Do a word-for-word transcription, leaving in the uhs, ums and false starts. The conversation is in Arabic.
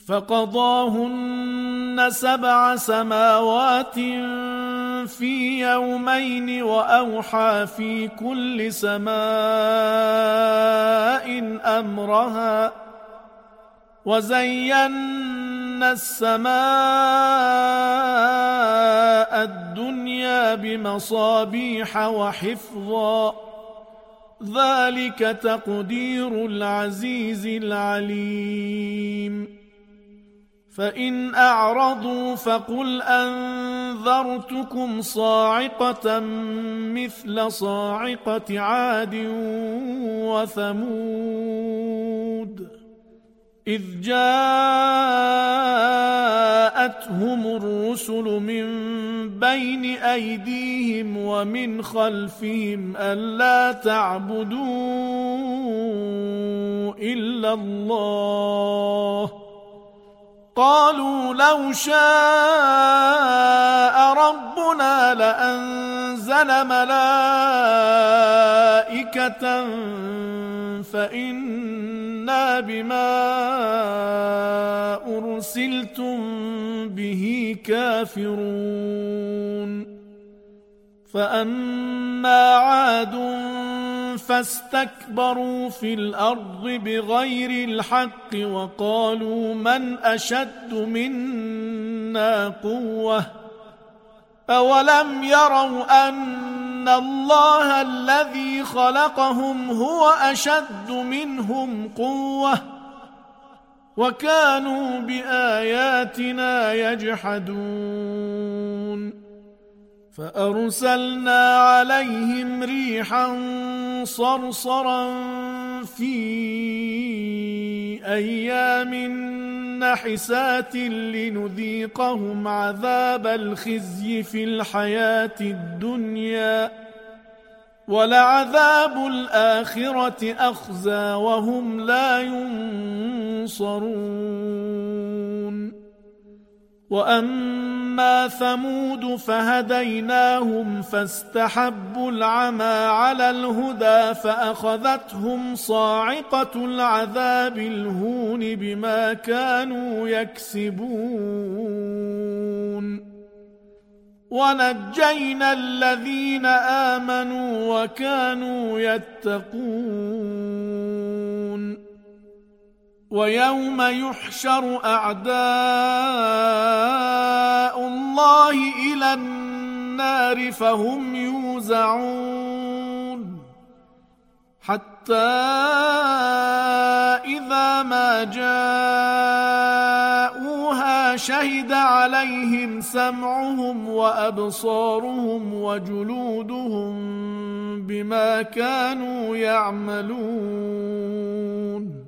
فقضاهن سبع سماوات في يومين وأوحى في كل سماء أمرها وزينا السماء الدنيا بمصابيح وحفظا ذلك تقدير العزيز العليم فإن أعرضوا فقل أنذرتكم صاعقة مثل صاعقة عاد وثمود إذ جاءتهم الرسل من بين أيديهم ومن خلفهم ألا تعبدوا إلا الله قالوا لو شاء ربنا لأنزل ملائكة فإنا بما أرسلتم به كافرون فأما عاد فاستكبروا في الأرض بغير الحق وقالوا من أشد منا قوة أولم يروا أن الله الذي خلقهم هو أشد منهم قوة وكانوا بآياتنا يجحدون فأرسلنا عليهم ريحا صرصرا في أيام نحسات لنذيقهم عذاب الخزي في الحياة الدنيا ولعذاب الآخرة أخزى وهم لا ينصرون وأما ثمود فهديناهم فاستحبوا العمى على الهدى فأخذتهم صاعقة العذاب الهون بما كانوا يكسبون ونجينا الذين آمنوا وكانوا يتقون ويوم يحشر أعداء الله إلى النار فهم يوزعون حتى إذا ما جاءوها شهد عليهم سمعهم وأبصارهم وجلودهم بما كانوا يعملون